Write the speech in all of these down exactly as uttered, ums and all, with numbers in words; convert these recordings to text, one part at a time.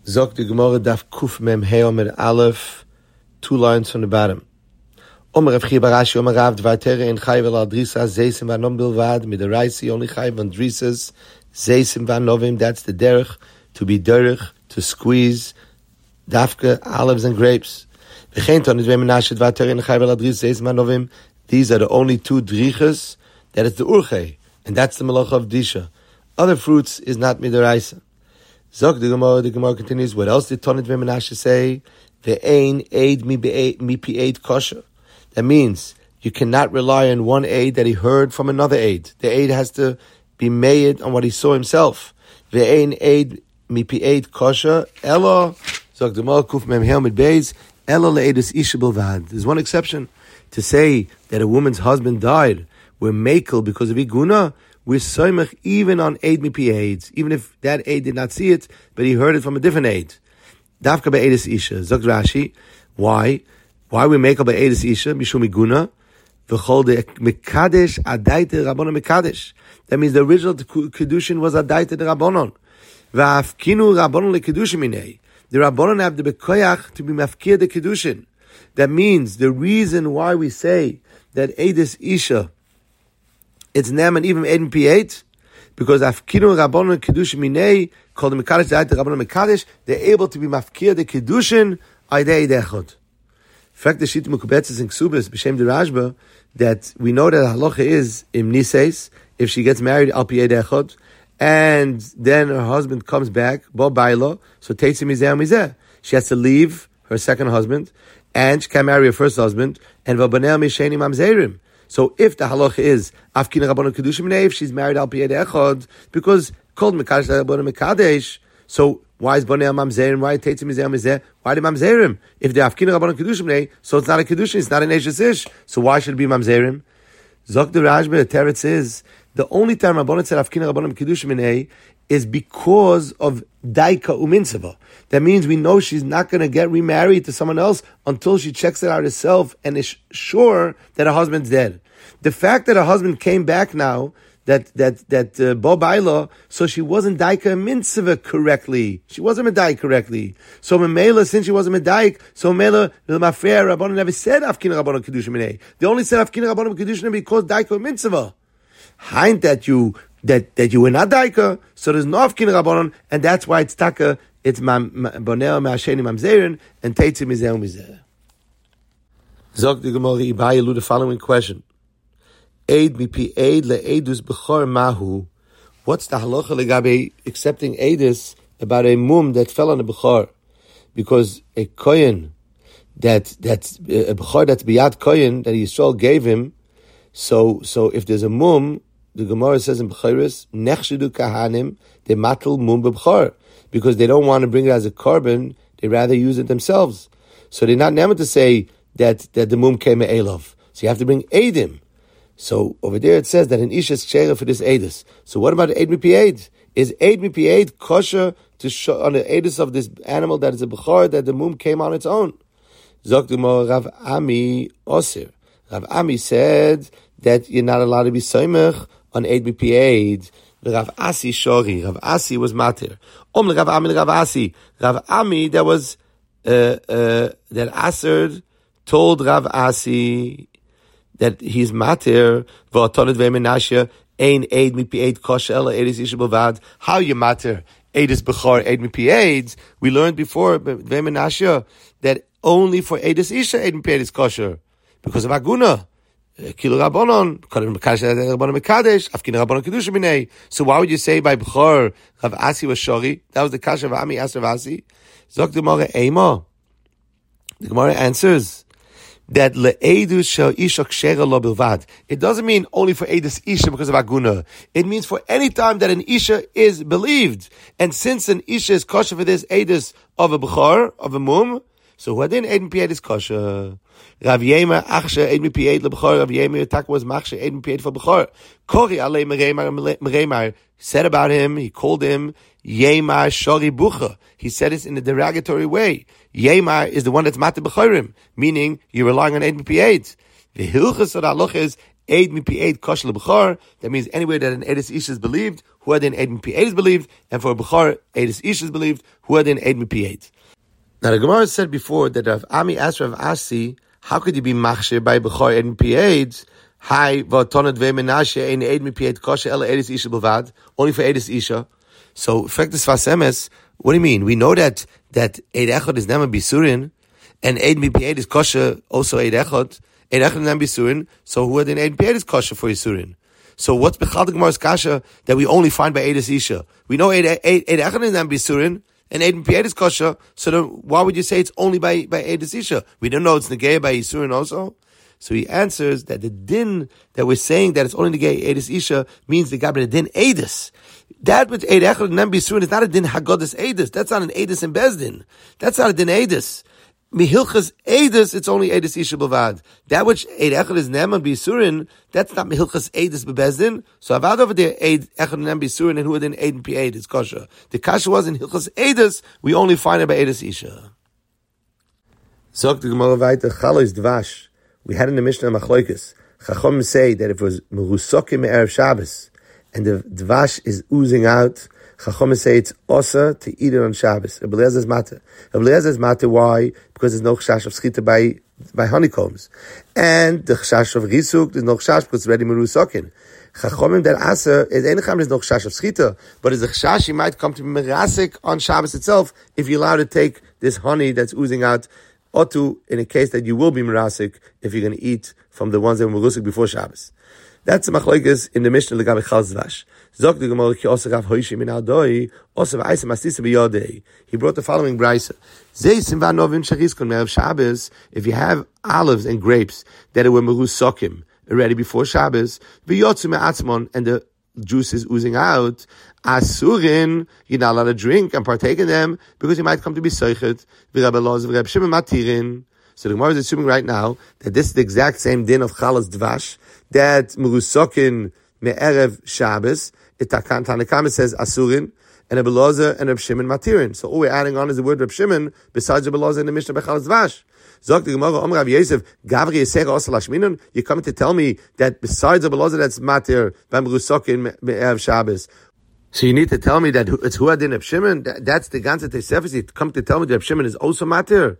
Zok the Gemara daf kuf mem heomer aleph, two lines from the bottom. Omer Rav Chiya bar Ashi Omer Rav dvar tere in chayv al drisa zeisim vanom bilvad mit the raisi only chayv on drisas zeisim vanovim. That's the derech to be derech to squeeze dafka olives and grapes. V'chein ton nidvei menashe dvar tere in chayv al drisa zeisim vanovim. These are the only two drichas that is the urche, and that's the malacha of disha. Other fruits is not midaraisa. Zog the Gemara, the Gemara continues, what else did Tonit Menashe say? Ve'ein aid mi pi aid kosher. That means you cannot rely on one aid that he heard from another aid. The aid has to be made on what he saw himself. Ve'ein aid mi pi aid kosher. Elo, Zog the Gemara, kuf mem helmet beis, elo le'edus isha bilvad. There's one exception. To say that a woman's husband died, we're makel because of iguna, we're soymech even on aid mipi aids, even if that aid did not see it, but he heard it from a different aid. Dafka be'edis isha. Zok Rashi, why? Why we make up be'edis isha? Mishum iguna. V'chol de mekadesh adaite rabbonon mekadesh. That means the original kedushin was adaite de rabbonon. V'afkinu rabbonon lekedushin minei. The rabbonon have the bekoyach to be mafkir the kedushin. That means the reason why we say that edis isha, it's nem and even Eden P eight, because Afkinu Rabbanon Kedushin Minei, called the Mekadesh, the Rabbanon Mekadesh, they're able to be Mafkir the Kedushin, Aidei Dechod. In fact, the Shita Mekubetzes in Ksubas, B'Shem de Rashba, that we know that halacha is, Im Niseis, if she gets married, Al Pi Dechod, and then her husband comes back, Bo Bailo, so Teitzim Mizeh Mizeh. She has to leave her second husband, and she can marry her first husband, and Vabanel Misheni Mamzerim. So if the halacha is Afkina Rabbanon Kedushim Minei, if she's married Al Piyed Echad, because called Mekadesh Rabbanon Mekadesh, so why is Bonei Mamzerim? Why Teitzim Mizeh Mizeh? Why the Mamzerim? If the Afkina Rabbanon Kedushim Minei, so it's not a Kedushin, it's not an Eshes Ish. So why should it be Mamzerim? Zok the Rashba, the Teretz is, the only time Rabbanon said Afkina Rabbanon Kedushim Minei is because of Daika Uminsava. That means we know she's not going to get remarried to someone else until she checks it out herself and is sure that her husband's dead. The fact that her husband came back now, that that that uh, Bo Baila, so she wasn't Daika Uminsava correctly. She wasn't Medaik correctly. So Memela, since she wasn't Medaik, so Memela, the Mafreya Rabbanon never said Afkina Rabbanon Kedushim Minei. They only said Afkina Rabbanon Kedushim Minei because Daika Uminsava. Hind that you that that you were not daika, so there's no afkin rabbanon, and that's why it's taka. It's boneo me'asheni mamzerin and teitzim mizeh mizeh. Zok the Gemara ibayilu the following question: Eid mipi eid le'edus b'chor mahu. What's the halacha legabe accepting eidus about a mum that fell on a b'chor? Because a kohen that that's a b'chor that's biyad kohen that Yisrael gave him. So so if there's a mum, the Gemara says in B'chayris, nechshidu kahanim, they matul mum b'b'chor, because they don't want to bring it as a korban, they rather use it themselves. So they're not never to say that, that the mum came elov. So you have to bring edim. So over there it says that an ish is kshera for this edus. So what about eid mipi eid? Is eid mipi eid kosher to show on the edus of this animal that is a b'chor, that the mum came on its own? Zok the Gemara Rav Ami Osir. Rav Ami said that you're not allowed to be soymech on Eid Mipi Eid. Rav Asi Shori. Rav Asi was matir. Om Rav Ami Rav Asi. Rav Ami, that was, uh, uh, that Aserd told Rav Asi that he's matir. V'otonet ve'menashe ein Eid Mipi Eid kosher ela Eid is isha b'vad. How you matir? Eid is b'chor, Eid Mipi Eid. We learned before ve'menashe that only for Eid is isha Eid Mipi Eid is kosher because of aguna. Kilu Rabbanon, Rabbanon Mekadesh, Afkina Rabbanon Kedushim Minei. So why would you say by B'chor Rav Asi was Shori? That was the kasha of Ami asked Rav Asi. Zok the Gemara Eima. The Gemara answers that le'edus shel isha kshera lo bilvad. It doesn't mean only for edus isha because of aguna. It means for any time that an isha is believed. And since an isha is kosher for this edus of a B'chor, of a mum, so who then Eid Mipi Eid is kosher. Rav Yema achshe Eid Mipi Eid leb'chor. Rav Yema tak was machshe Eid Mipi Eid for b'chor. Kori alei Mereimar Mereimar said about him. He called him Yemar Shori Bucha. He said it in a derogatory way. Yemar is the one that's matir b'chorim, meaning you're relying on Eid Mipi Eid. The hilchas of the halacha is Eid mipi eid kosher lebechor. That means anywhere that an Eidus Isha is believed, huadin Eid mipi eid is believed, and for a Bechor, Eidus Isha is believed, huadin Eid mipi eid. Now the Gemara said before that Rav Ami asked Rav Asi, how could you be machshir by Bechor Eid mipi eid? Hi, v'atonat ve'menashe ein Eid mipi eid kosher ela Eidus Isha b'vad, only for Eidus Isha. So, effectus fasemes, what do you mean? We know that that Eid Echad is Nema Bisurin, and Eid mipi eid is kosher, also Eid Echad. Eid Echad is Nema Bisurin, so who then Eid mipi eid is kosher for Yisurin? So what's Bechal the Gemara's kasha that we only find by Eidus Isha? We know Eid Echad is Nema Bisurin, and Eid mipi eid is kosher, so then why would you say it's only by, by Eidus Isha? We don't know it's Negei by Yisurin also. So he answers that the din that we're saying that it's only Negei Eidus Isha means the Gabra din Eidus. That which Eid Echad and Nema Bisurin is not a din Haggadas Eidus. That's not an Eidus in Bezdin. That's not a din Eidus. Mihilchas Eidus, it's only Eidus Isha b'vad. That which Eid Echad is Nema Bisurin, that's not Mihilchas Eidus b'Bezdin. So Avad over there, Eid Echad and Nema Bisurin, and who then Eid mipi eid is kosher. The kasha was in Hilchas Eidus, we only find it by Eidus Isha. Zog the Gemara weiter, Chalois Dvash. We had in the Mishnah Machloikis. Chachom say that if it was Merusokim Erev Shabbos, and the Dvash is oozing out, Chachom say it's osa to eat it on Shabbos. Rabbi Eliezer's matter. Rabbi Eliezer's matter, why? Because there's no chashash of schita by, by honeycombs. And the chashash of risuk, there's no chashash because it's ready merusokin. Chachomim that asa, is enecham, there's no chashash of schita, but as a chashash, you might come to be merasik on Shabbos itself, if you're allowed to take this honey that's oozing out, or to, in a case that you will be merasik, if you're going to eat from the ones that were merusik before Shabbos. That's the machlokes in the Mishnah legabe chal zvash. Zok the Gemara ki osa gav hoishim min aldoi osa v'aisa masisa b'yodei. He brought the following brayso. Zei simvan novim shariskon me'erev Shabbos. If you have olives and grapes that were merusokim already before Shabbos, v'yotzu me'atzmon, and the juice is oozing out, asurin, you're not allowed to drink and partake in them because you might come to be soichet. V'rabbi Elazar v'rabbi Shimon matirin. So the Gemara is assuming right now that this is the exact same din of chalas dvash, that merusokin me'erev Shabbos, it Tanakama says asurin, and Rabbi Elazar and Rabbi Shimon matirin. So all we're adding on is the word Rabbi Shimon besides Rabbi Elazar in the Mishnah bechalas dvash. Zok the Gemara, Omer Rav Yosef, Gavri Yisera Osa Lashminon. You're coming to tell me that besides Rabbi Elazar that's matir by merusokin me'erev Shabbos. So you need to tell me that it's huadin Rabbi Shimon. That, that's the ganze Tesefes. You come to tell me that Rabbi Shimon is also matir.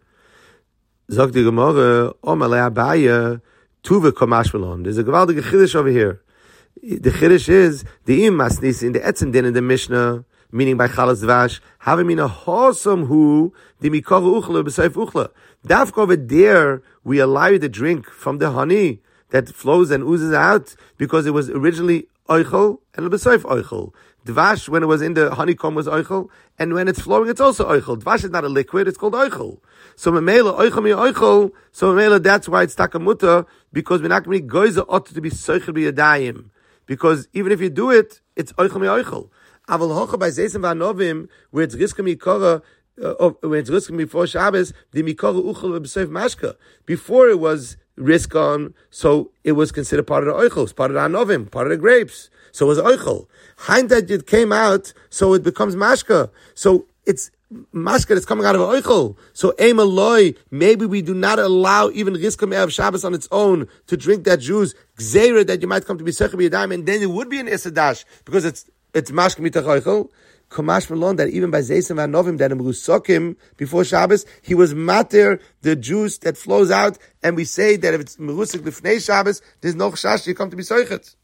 Zok the Gemara, Omer Le'abaya, Tuva Komash Malon. There's a gewaltige chiddush over here. The chiddush is the im masnis in the etzem din in the Mishnah, meaning by chalas dvash, having in a wholesome who the mikoru uchla b'seif uchla. Dafka over there, we allow you to drink from the honey that flows and oozes out because it was originally oichel and b'seif oichel. Dvash, when it was in the honeycomb, was oichel, and when it's flowing, it's also oichel. Dvash is not a liquid; it's called oichel. So memela oichel mi oichel. So memela, that's why it's takamuta, because we're not going to be goyza ought to be soichel b'yadayim. Because even if you do it, it's oichel mi oichel. Aval hocha by zeisen v'anovim, where it's riska mikora, uh, when it's riska before Shabbos, the mikora uchel b'seif mashka. Before it was riskon, so it was considered part of the oichel, part of the anovim, part of the grapes. So it was oichel. Hind that it came out, so it becomes mashka. So it's mashka that's coming out of oichel. So eim aloi, maybe we do not allow even riska me'erev Shabbos on its own to drink that juice, gzeira that you might come to be sechel b'yadayim, and then it would be an isadash, because it's it's mashka mitach oichel. Komash malon that even by zeisen v'anovim that in merusokim before Shabbos, he was matir the juice that flows out, and we say that if it's merusik b'fnei Shabbos, there's no chash you come to be soichet.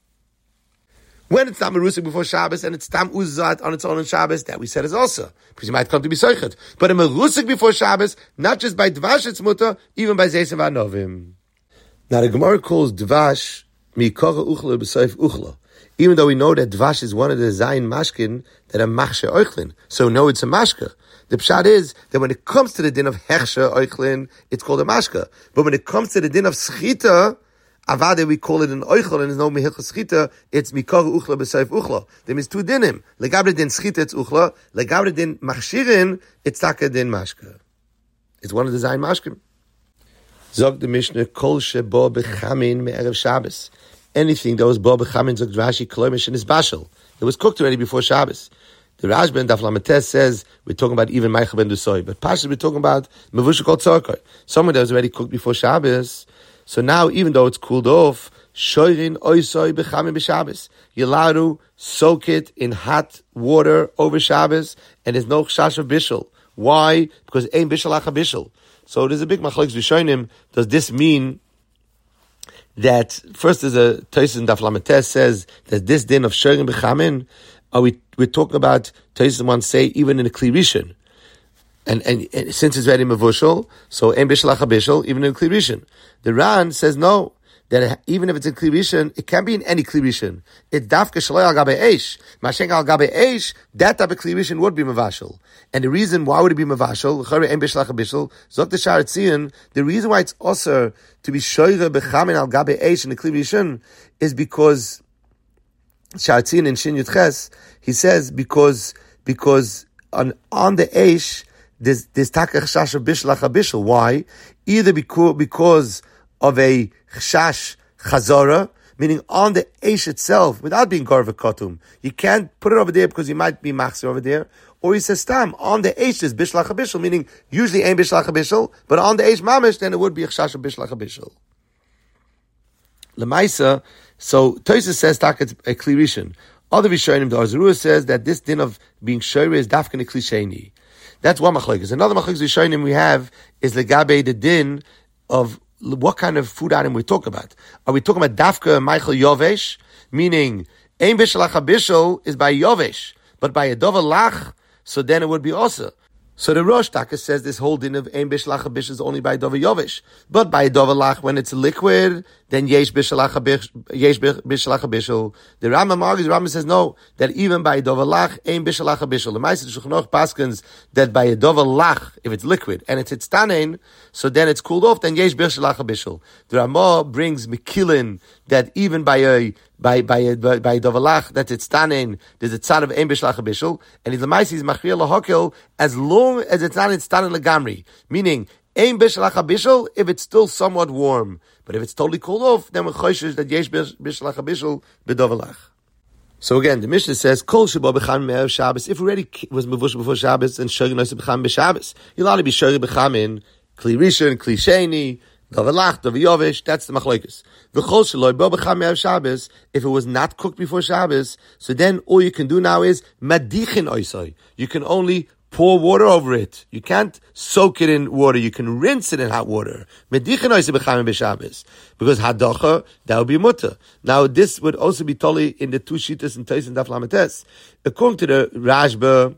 When it's not merusik before Shabbos and it's tam uzat on its own on Shabbos, that we said is also because you might come to be soichet. But a merusik before Shabbos, not just by dvash it's muta, even by zeisen v'anovim. Now the Gemara calls dvash mikora uchla b'seif uchla. Even though we know that dvash is one of the zayin mashkin that are machshe oichlin, so no, it's a mashka. The pshat is that when it comes to the din of hechshe oichlin, it's called a mashka. But when it comes to the din of schita, avade we call it an oichel, and there's no mehilchas schita. It's mikor uchla b'seif uchla. There means two dinim. Legabre din schita it's uchla. Legabre din machshirin it's taka din mashka. It's one of the zayin mashkim. Zog the Mishnah kol shebo bechamin me'erev Shabbos. Anything that was bo bechamin zog Rashi kloimish and is bashel. It was cooked already before Shabbos. The Rashba and Daf Lametes says we're talking about even Meichel ben Dusoy, but Pashas we're talking about mevusha kol tzorkoi, someone that was already cooked before Shabbos. So now, even though it's cooled off, shoirin oisoi bechamin b'Shabbos. You're allowed to soak it in hot water over Shabbos, and there's no chash of bishul. Why? Because ein bishul acha bishul. So there's a big machlokes rishonim. Does this mean that first there's a Tosfos in Daf Lamed says that this din of shoirin bechamin? Are we we're talking about Tosfos one say even in a Kli Rishon. And, and, and since it's very mevushal, so ein bishul acha bishul, even in Kli Rishon. The Ran says no, that even if it's in Kli Rishon, it can be in any Kli Rishon. It's dafke shaloi al gabe eish. Masheng al gabe eish, that type of Kli Rishon would be mevashal. And the reason why would it be mevashal, l'chorei ein bishul acha bishul, zok the Sha'ar Tzion, the reason why it's also to be shoyre bechamin al gabe eish in the Kli Rishon is because Sha'ar Tzion in Shin Yud Ches, he says because because on on the eish there's there's takach chash of bishul acha bishul. Why? Either because because of a chash chazara, meaning on the eish itself, without being garva kotum, you can't put it over there because you might be machzir over there. Or he says tam on the eish is bishul acha bishul, meaning usually ain't bishul acha bishul, but on the eish mamish then it would be a chash of bishul acha bishul. Lemaisa. So Tosfos says tak it's a Kli Rishon. Other Rishonim, the Arzurua says that this din of being shoyre is dafken a Kli Sheni. That's one machlokes. Another machlokes Rishonim we have is legabe the din of what kind of food item we talk about. Are we talking about dafka Michael Yovesh, meaning ein bishul acha bishul is by Yovesh, but by a dova lach, so then it would be also. So the Rosh Taka says this whole din of ein bishul acha bishul is only by dova Yovesh, but by dova lach when it's liquid, then yesh bishul acha bishul. The Rambam argues, the Rambam says no, that even by dova lach ein bishul acha bishul. The Ma'aseh Shulchan Aruch paskins that by a dova lach, if it's liquid and it's itztanein, so then it's cooled off, then yesh bishul acha bishul. The Ramah brings Mekilin that even by a by by a, by, by dovalach that it's tanin, there's a tzad of ein bishul acha bishul, and the Ma'aseh is machriya lahokil as long as it's not it's tanin legamri, meaning ein bishul acha bishul if it's still somewhat warm, but if it's totally cooled off, then we're choishes that yesh bishul acha bishul bedovalach. So again, the Mishnah says kol sheba b'chamin me'erev Shabbos. If already was mevush before Shabbos and shoyre noise b'chamin b'Shabbos, you're allowed to be shoyre b'chamin Kli Rishon, Kli Sheni, Davalach, Daviyovish, that's the machlokes. V'chol sheloi bo b'cham me'erev Shabbos, if it was not cooked before Shabbos, so then all you can do now is madichin oisoi. You can only pour water over it. You can't soak it in water. You can rinse it in hot water. Madichin oisoi b'cham b'Shabbos. Because hadocha, that would be mutter. Now this would also be totally in the two shittas in Tosfos and Daf Lamed Tes. According to the Rashba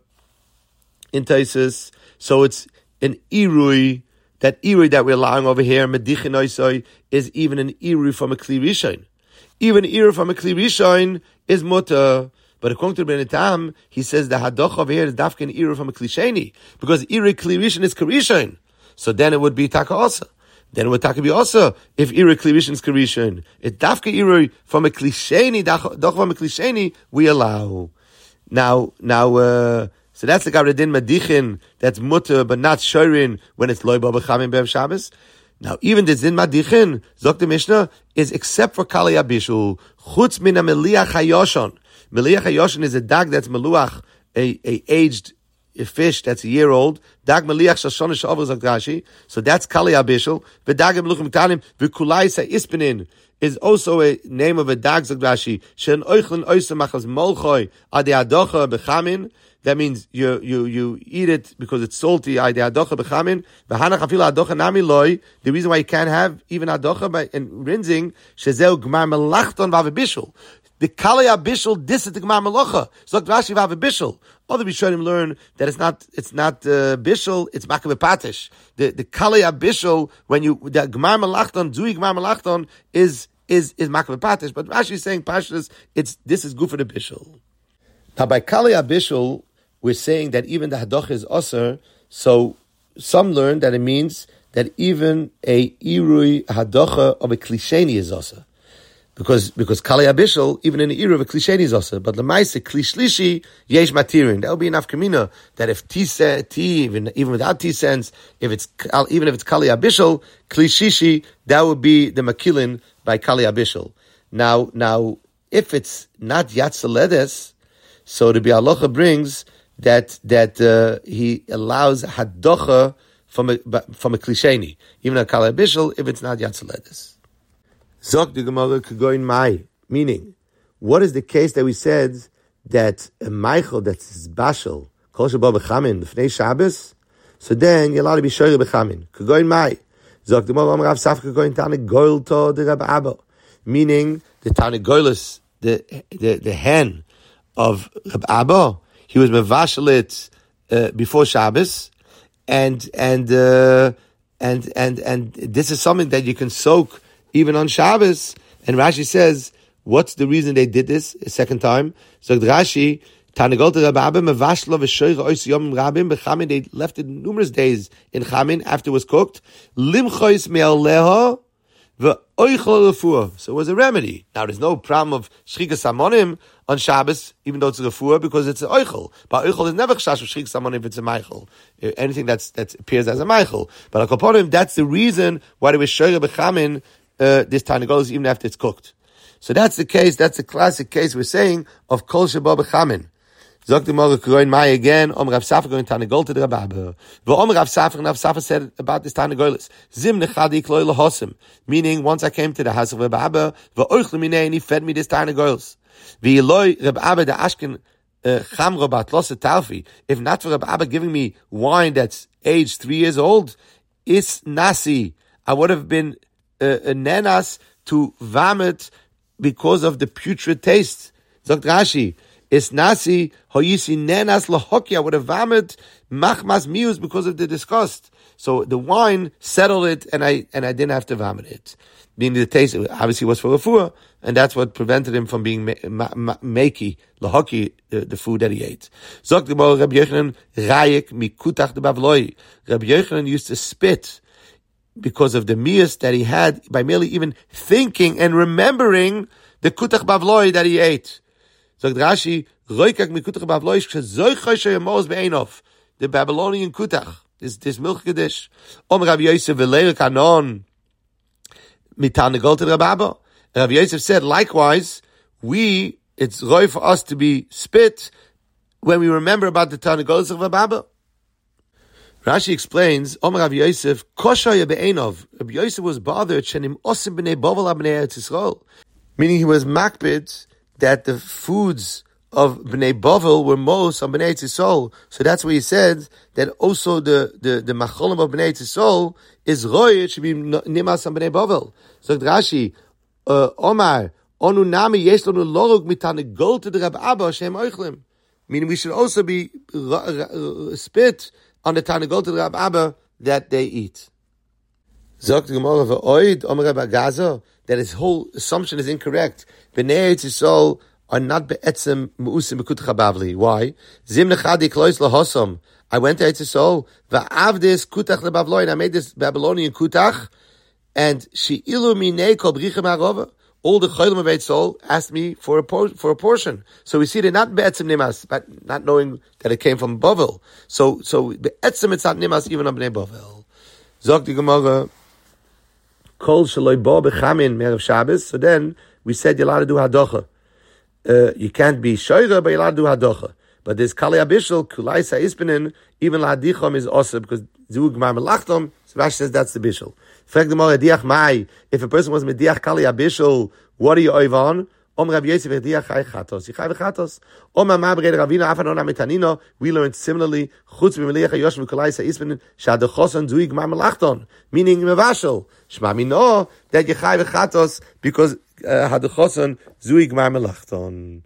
in Tosfos, so it's an irui. That irui that we're allowing over here, medichin oisoi, is even an irui from a Kli Rishon. Even an irui from a Kli Rishon is mutter. But according to Ben Tam, he says the hadoch over here is dafke an irui from a Kli Sheni, because irui Kli Rishon is Karishon. So then it would be taka also. Then it would taka be also if irui Kli Rishon is Karishon. It's dafke irui from a Kli Sheni, doch from a Kli Sheni, we allow. Now, now, uh, so that's the Gavra Din Madichin, that's mutter, but not shorin when it's loy bo b'chamin be'erev Shabbos. Now, even this Din Madichin, Zok the Mishnah, is except for Kali Abishul, chutz min a meliach hayoshon. Meliach hayoshon is a dag that's meluach, a, a aged a fish that's a year old. Dag meliach shashon sh'avur Zok Rashi. So that's Kali Abishul. V'dag meluchim tanim, v'kulai sa'ispenin is also a name of a dag Zok Rashi. She'en oichlin oisem achas molchoi adi adocha b'chamin. That means you you you eat it because it's salty. The reason why you can't have even adocha by and rinsing shezeu gmar melachton v'avibishul. The kalei abishul dis is the gmar melacha. So Rashi v'avibishul. Other Rishonim learn that it's not it's not uh, bishul, it's makav patish. The the kalei abishul when you the gmar melachton zui gmar melachton is is is makav patish. But Rashi is saying pashtus it's this is good for the bishul. Now by kalei abishul, we're saying that even the hadocha is osir, so some learn that it means that even a irui hadocha of a Kli Sheni is osir. Because, because Kali Abishul, even in the irui of a Kli Sheni is osir. But the Maisa, Kli Shlishi, yesh matirin. That would be enough kamina, that if T, T even, even without T cents, if it's, even if it's Kali Abishul, Kli Shishi, that would be the makilin by Kali Abishul. Now, now, if it's not Yatzaledes, so the Bialocha brings that that uh, he allows hadocha from a from a Kli Sheni, even a Kali Abishul, if it's not Yatzaledes. Zok the Gemara Kegoin Mai, meaning, what is the case that we said that a Michael that's Bashel, Kol Sheba B'chamin, L'fnei Shabbos, so then you're allowed to be Shoyer B'chamin. Kegoin Mai. Zok the Gemara Rav Safra Kegoin Tane Goil To the Reb Abba, meaning the Tane Goilus, the, the, the hen of Reb Abba, he was Mevashelit uh, before Shabbos, and, and, uh, and, and, and this is something that you can soak even on Shabbos. And Rashi says, what's the reason they did this a second time? So Rashi, they left it numerous days in Chamin after it was cooked. So it was a remedy. Now there's no problem of Shchikas Hamonim on Shabbos, even though it's a refuah, because it's an oichel. But oichel is never chashash of Shchikas Hamonim if it's a meichel. Anything that's, that appears as a meichel. But Akoponim, that's the reason why they were shoyer b'chamin uh, this tarnegolus even after it's cooked. So that's the case, that's the classic case we're saying of kol sheba b'chamin. Zok the Gemara Kegoin Mai again. Om Rav Safra going Tanegol to the Reb Abba. Om Rav Safra and Rav Safra said about this Tanegolus. Zim nechadi kloi lahosim. Meaning, once I came to the house of Reb Abba, v'oichle minei, and he fed me this Tanegolus. V'yeloi Reb Abba the Ashken chamro bat losa talfi. If not for Reb Abba giving me wine that's aged three years old, is nasi. I would have been uh, a nanas to vomit because of the putrid taste. Zok Rashi. Is nasi hoyisi nenas lahoki. I would have vomit machmas mius because of the disgust. So the wine settled it, and I and I didn't have to vomit it. Being the taste, obviously, was for refuah, and that's what prevented him from being makey lahoki, the, the food that he ate. Zok the Rabbi Yochanan rayik mikutach de bavloi. Rabbi Yochanan used to spit because of the mius that he had by merely even thinking and remembering the kutach bavloi that he ate. So Rashi, roikak mikutach bavloish k'zoichoshe yemos be'enof. The Babylonian kutach, this this milk kedish. Om Rabbi Yosef v'leir kanon mitanegol to Rabbi Abba. Rabbi Yosef said, likewise, we it's roy for us to be spit when we remember about the tanegols of Rabbi Abba. Rashi explains, Om Rabbi Yosef koshaya be'enov. Rabbi Yosef was bothered shenim osim b'nei bovel abnei Eretz Yisrael, meaning he was makbid that the foods of Bnei Bovel were most on Bnei Tzisol. So that's why he said that also the, the, the macholim of Bnei Tzisol is roy, it should be nimas on Bnei Bovel. So Rashi, uh, Omar, onu nami yesh lanu lorug mitanegol to the Reb Abba shem oichlim. Meaning we should also be uh, uh, spit on the tanegol to the Reb Abba that they eat. Zok the Gemara v'oid Omer Reb Agaza, that his whole assumption is incorrect. Bnei Yisrael are not be'etzem mu'usim b'kutach bavli. Why? Zim nechadi klois lahosom. I went to Yisrael va'avdis kutach lebavloi, and I made this Babylonian kutach, and she ilu minei kol brichem ha'rova. All the cholim of Yisrael asked me for a por- for a portion. So we see they're not be'etzem nimas, but not knowing that it came from Bavel. So so be'etzem it's not nimas even on Bnei Bavel. Zok the Gemara. Kol shaloi bo bechamin me'erev Shabbos. So then we said you're allowed to do hadocha. Uh, you can't be shoyra, but you're allowed to do hadocha. But there's kali abishal kulai sa'ispinin, even lahadichom is also because zug mar melachtom. So Rashi says that's the bishal. If a person was mediach kali abishal, what are you oivan? Om Rabbi Yosef mediach chay chatos. Yichay v'chatos. Om amar b'rei Ravina afanona metanino. We learned similarly. Chutz b'meliach hayosh v'kulai sa'ispinin shadochoson zug mar melachton. Meaning mevashal. Shma mino that yichay v'chatos because hadochoson zuig mar melachton.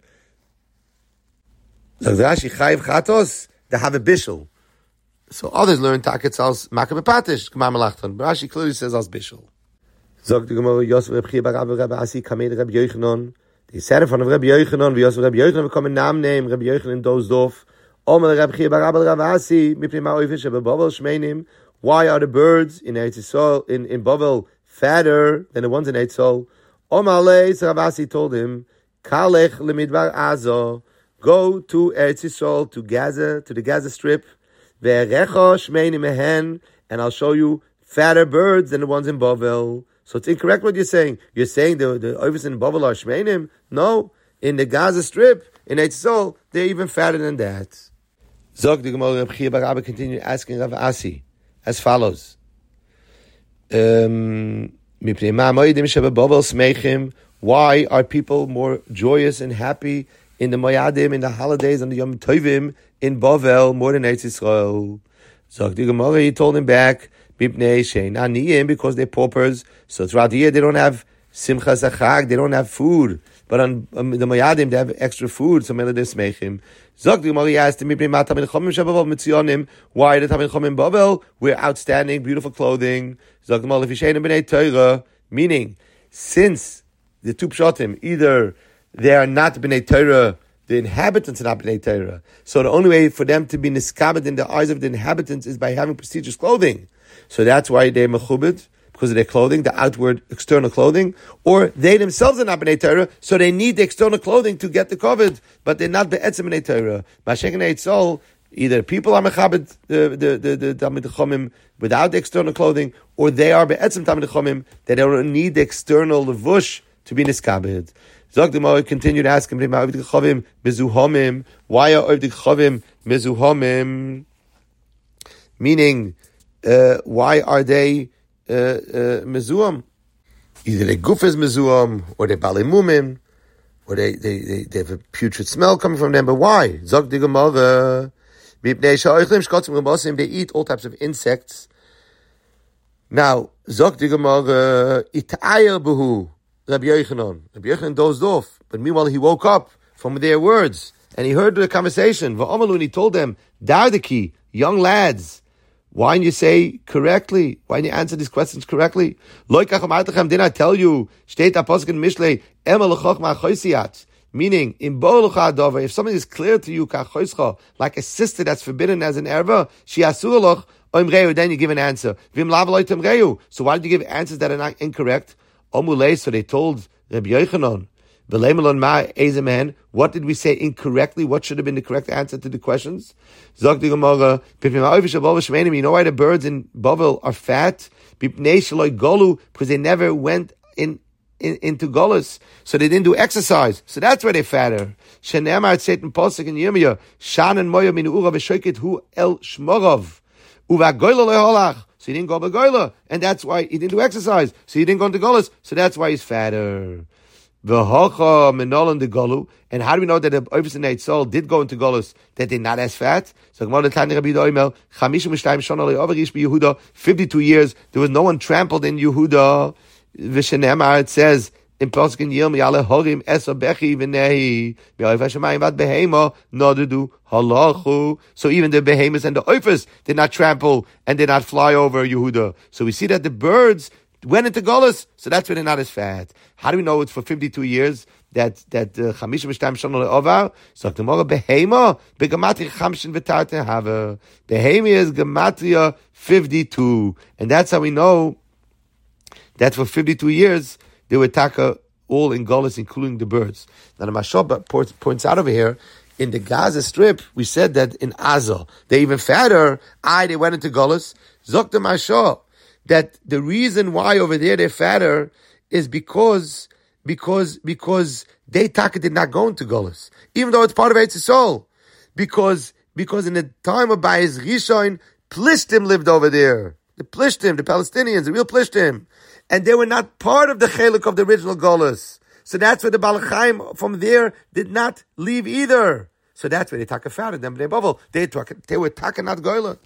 So Rashi chayv chatos, they have a bishul. So others learn takets als makam patish mar melachton. Rashi clearly says als bishul. Zog the Gemara Yosef Reb Chia bar Rabbi Asi kamed Reb Yochanan. They said in front of Rabbi Yochanan, we Yosef Reb Yochanan become a name name Reb Yochanan Dosdorf. Omer Reb Chia bar Rabbi Asi mipnei ma oifish beBavel shmeinim. Why are the birds in Eretz Yisrael in in Bavel fatter than the ones in Eretz Yisrael? Omar Leis Rav Asi told him, Kalech lemidbar Azo, go to Eretz Yisrael, to Gaza, to the Gaza Strip, ve'erecha shmeini mehen, and I'll show you fatter birds than the ones in Bavel. So it's incorrect what you're saying. You're saying the the ovis in Bavel are shmeinim? No, in the Gaza Strip, in Eretz Yisrael, they're even fatter than that. Zog the Gemara Reb Chia bar Rabbi continued asking Rav Asi as follows. Um... Why are people more joyous and happy in the Moyadim, in the holidays, and the Yom Tovim in Bavel more than Eretz Yisrael? Zog the Gemara, he told him back, because they're paupers, so throughout the year they don't have Simchas Achag, they don't have food. But on um, the Moyadim, they have extra food, so mele des mechim. Zog the Gemara asked him, why the Tamid Chomim Bavel wear outstanding, beautiful clothing? Zog the Gemara, b'nei Torah, meaning, since the two pshatim, either they are not b'nei Torah, the inhabitants are not b'nei Torah. So the only way for them to be niskabed in the eyes of the inhabitants is by having prestigious clothing. So that's why they're mechubed, because of their clothing, the outward external clothing, or they themselves are not b'nei Torah, so they need the external clothing to get the covet, but they're not be'etzem b'nei Torah. Masheken Eitzol, either people are mechabed the the the, the Talmid Chomim without the external clothing, or they are be'etzem Talmid Chomim, they don't need the external levush to be niskabed. Zog the Gemara continued to ask him, why are Ovdei Chavim mezuhomim? Meaning, uh, why are they uh, uh, mezuam? Either their guf is mezuam, or they're balimumim, or they, they, they, they have a putrid smell coming from them. But why? Zog the Gemara, they eat all types of insects. Now, Zog the Gemara, it'ayir behu. Rabbi Yochanan. Rabbi Yochanan dozed off. But meanwhile, he woke up from their words. And he heard the conversation. V'amalu, and he told them, Dardaki, young lads, why didn't you say correctly? Why didn't you answer these questions correctly? Didn't I tell you, meaning, in if something is clear to you, like a sister that's forbidden as an erva, then you give an answer. So why did you give answers that are not incorrect? So they told Rabbi Yochanan, what did we say incorrectly? What should have been the correct answer to the questions? You know why the birds in Bavel are fat? Because they never went in, in into Golus. So they didn't do exercise. So that's why they're fatter. So he didn't go to Goyla, and that's why he didn't do exercise. So he didn't go into Golus, so that's why he's fatter. V'hocha menolan de Golu, and how do we know that the Ovis and Eitzol did go into Golus, that they're not as fat? So fifty-two years, there was no one trampled in Yehuda. V'shenemar, it says, in Poskin Yom Yale Horim Esa Bechi V'nehi V'Oif HaShemayim Vad Behema Nodedu Halachu. So even the behemoths and the oifers did not trample and did not fly over Yehuda. So we see that the birds went into Golus, so that's why they're not as fat. How do we know it's for fifty-two years that that Chamishim V'Shtayim Shana Le'ovar? So Gemara Behema Begamatria Chamshin V'Tarte Hava. Behema is Gematria fifty-two, and that's how we know that for fifty-two years they were taka all in Golus, including the birds. Now the Mashal points out over here, in the Gaza Strip, we said that in Aza, they're even fatter. I, they went into Golus. Zok the Mashal, that the reason why over there they're fatter is because, because, because they taka did not go into Golus, even though it's part of Eretz Yisrael. Because, because in the time of Bayis Rishon, Plishtim lived over there. The Plishtim, the Palestinians, the real Plishtim. And they were not part of the chelik of the original Golus. So that's where the Baal Chaim from there did not leave either. So that's where they taka fatter them. They bubble. They they were taka not Goyla.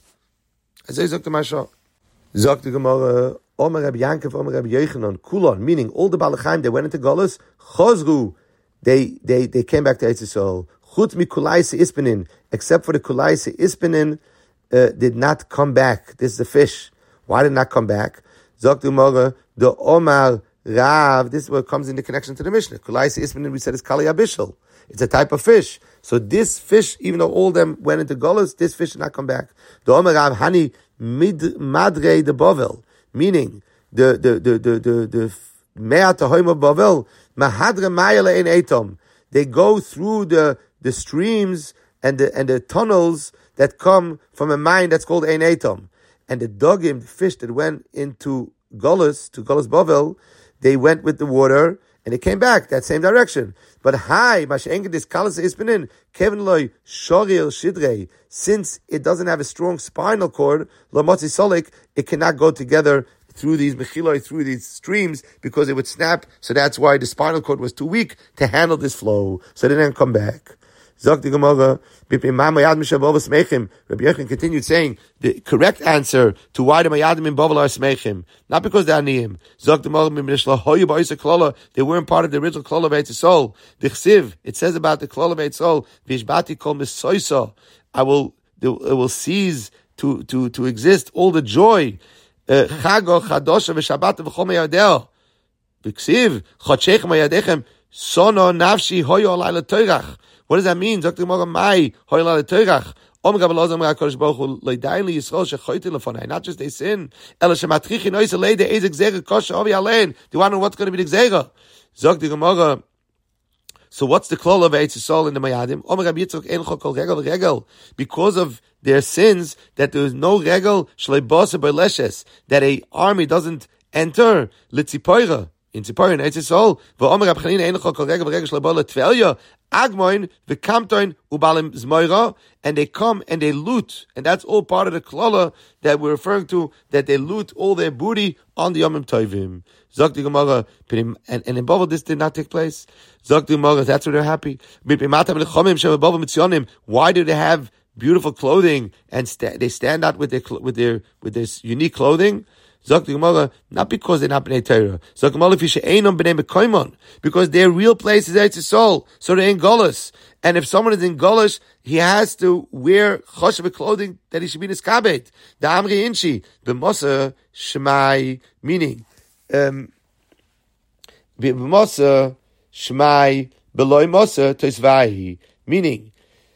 As I zok to Mashal. Zok to Gemara. Omer Rabbi Yankov, Omer Rabbi Yochanan, Kulon, meaning all the Baal Chaim, they went into Golus. Chozru, they they they came back to Eretz Yisrael. Chut mi Kulaisa Ispinin, except for the Kulaisa Ispinin, uh, did not come back. This is the fish. Why did not come back? Zok to Gemara. The Omar Rav, this is what comes in the connection to the Mishnah. Kulaisa Ismanin, we said, is Kali Abishal. It's a type of fish. So this fish, even though all of them went into Golus, this fish did not come back. The Omar Rav Hani Mid Madre de Bovel, meaning the the the the the the Mea Tahoim of Bovel, Mahadra Mayala in Etom. They go through the the streams and the and the tunnels that come from a mine that's called Ein Etom. And the dogim, the fish that went into Golus, to Golus Bovel, they went with the water and they came back that same direction. But hi, Mashenga this Kalas Ispenin, Kevin Loy Shoril Shidrei, since it doesn't have a strong spinal cord, Lomotzi Solik, it cannot go together through these mechiloi, through these streams, because it would snap. So that's why the spinal cord was too weak to handle this flow. So they didn't come back. Zok the Gemara, Rabbi Yochanan continued saying the correct answer to why the Mayadim in Bavel are smechim, not because they are niyim. Zok the Gemara, they weren't part of the original klala of Eitz Yisrael. The Chsiv, it says about the klala of Eitz Yisrael, Vishbati kol misoisa, I will, it will cease to to to exist all the joy. Chago chadosha v'shabbat v'chol meyadeo. V'ksiv chodshechem mayadechem sono nafshi hoyo alayla toirach. What does that mean? Doctor Gemara, mai hoyo alayla toirach. Om gabalozam hakadosh baruch hu leidayin li Yisrael shechoyte lefonai. Not just a sin, ela shematrichin ois leide ezek zera kosher ovi alein. Do you want to know what's going to be the zera? Doctor Gemara. So what's the klal of Eitz Yisrael in the Mayadim? Omer Rabbi Yitzchak ein chol kol regel regel. Because of their sins, that there is no regel shlei basa b'leshes, that a army doesn't enter l'tzipoira in tzipoira in Eitz Yisrael. V'omer Rabbi Chanina ein chol kol regel regel shlei basa l'tvelya agmoin v'kamtoin ubalim zmoira, and they come and they loot, and that's all part of the klala that we're referring to, that they loot all their booty on the Yomim Tovim. Zok the Gemara, and, and in Bavel this did not take place. Zok the Gemara, that's why they're happy. Why do they have beautiful clothing and sta- they stand out with their with their with this unique clothing? Zok the Gemara, not because they're not b'nei Torah. Zok the Gemara, if you she'einam b'nei mekoymon, because their real place is Eitz Yisrael, so they're in Golus. And if someone is in Golus, he has to wear choshev clothing that he should be niskabed. The Amri Inchi, b'mosa shemai, meaning. Um, Mosa Shmai Beloy Mosa Tosvahi, meaning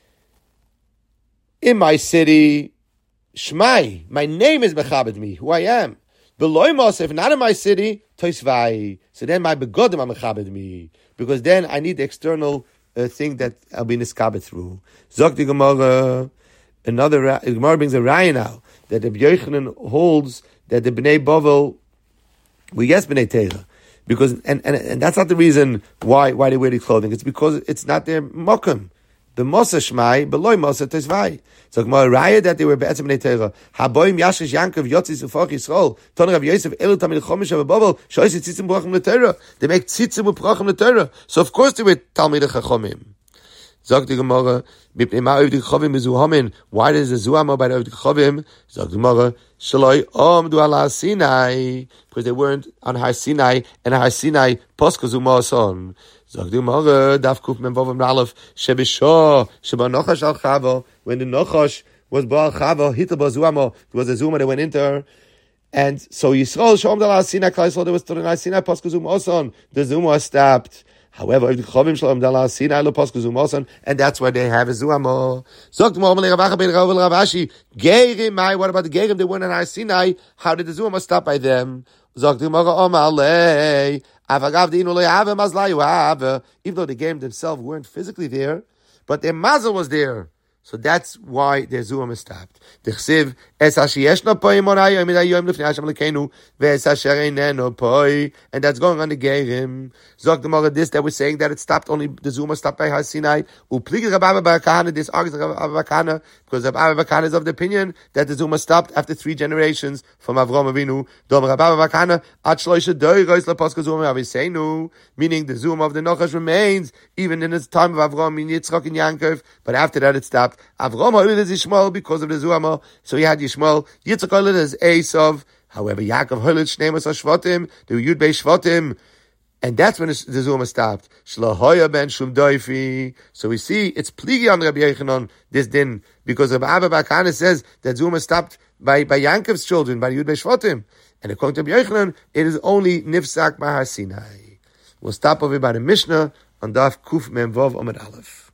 in my city, Shmai, my name is Mechabed me, who I am. Beloy Mosa, if not in my city, Tosvahi. So then my begodim are Mechabed me, because then I need the external uh, thing that I'll be niskabed through. Zok the Gemara, another Gemara brings a raya now that the Yochanan holds that the Bnei Bavel. We yes b'nei Torah, because and, and and that's not the reason why why they wear the clothing. It's because it's not their mokum. The mosa shmai beloy mosa tesvai. So Gemara raya that they were be'etzem b'nei Torah. Haboim yashish Yankov yotzis ufach Yisrael. Ton Rav Yosef elu tamid chomish avabavel shoyis tzitzim brachim leTorah. They make tzitzim u'prachim leTorah. So of course they were talmid chachomim. Zog the Gemara, why does the Zuhama by the Chavim? Zog the Gemara, Shaloi Om Du Ala Sinai, because they weren't on Har Sinai, and Har Sinai Poska Zuma Son. Zog the Gemara, Daf Kuf Memvovim Ralef, Shebishah, Sheba Nochash Al Chavo, when the Nochash was Baal Chavo, Hitta Ba Zuhama, there was a Zuma that went into her. And so Yisrael, Shom Dala Sinai, Klaisol, there was to the Har Sinai Poska Zuma Son. The Zuma stopped. However, and that's why they have a zuamo. What about the gerim? They weren't in Har Sinai. How did the zuamo stop by them? Even though the gerim themselves weren't physically there, but their mazel was there. So that's why their zuam is stopped. The chsiv es hashiyeshno poi monayo imidayom lifnei Hashem lekenu ve'es hasher eineno poi, and that's going on the gerim. Zok the Gemara this that we're saying that it stopped only the zuam stopped by Har Sinai. Upligi Rabbi Bar Kahana, this argues Rabbi Bar Kahana because Rabbi Bar Kahana is of the opinion that the zuam stopped after three generations from Avraham Avinu. Dom Rabbi Bar Kahana at shloisha doiros lepaska zuam aviseinu, meaning the zuam of the Nochash remains even in the time of Avraham and Yitzchak and Yankov, but after that it stopped. Avraham Hoilid is Yishmael because of the Zuama, so he had Yishmael. Yitzchak Hoilid is Esav. However, Yaakov Hoilid Shneimos HaShvatim, the Yud Bei Shvatim, and that's when the Zuama stopped. Shlohoya ben Shum Doifi. So we see it's pligi on Rabbi Yochanan this din because Rabbi Abba Bar Kahana says that Zuama stopped by by Yankov's children by Yud Bei Shvatim, and according to Rabbi Yochanan, it is only Nifsak by Har Sinai. We'll stop over by the Mishnah on Daf Kuf Mem Vav Amud Aleph.